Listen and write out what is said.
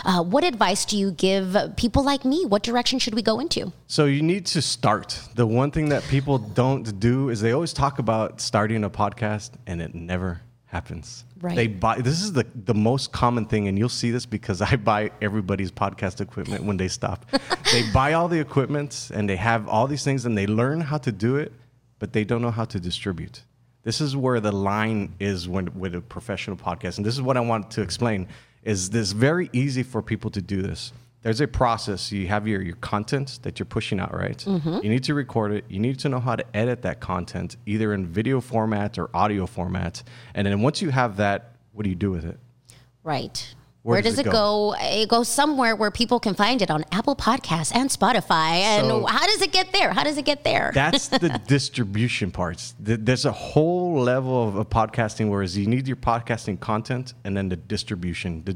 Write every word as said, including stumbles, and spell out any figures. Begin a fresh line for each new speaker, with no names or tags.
Uh, what advice do you give people like me? What direction should we go into?
So you need to start. The one thing that people don't do is they always talk about starting a podcast and it never happens.
Right.
They buy, this is the, the most common thing, and you'll see this because I buy everybody's podcast equipment when they stop. They buy all the equipment and they have all these things and they learn how to do it, but they don't know how to distribute. This is where the line is when with a professional podcast. And this is what I want to explain, is this very easy for people to do this. There's a process. You have your, your content that you're pushing out, right? Mm-hmm. You need to record it. You need to know how to edit that content, either in video format or audio format. And then once you have that, what do you do with it?
Right.
Where
Where,
does
does,
it
it
go?
go? It goes somewhere where people can find it on Apple Podcasts and Spotify. And
So-
how does it get there? How does it get there?
That's the distribution parts. Th- There's a whole level of, of podcasting, whereas you need your podcasting content and then the distribution. The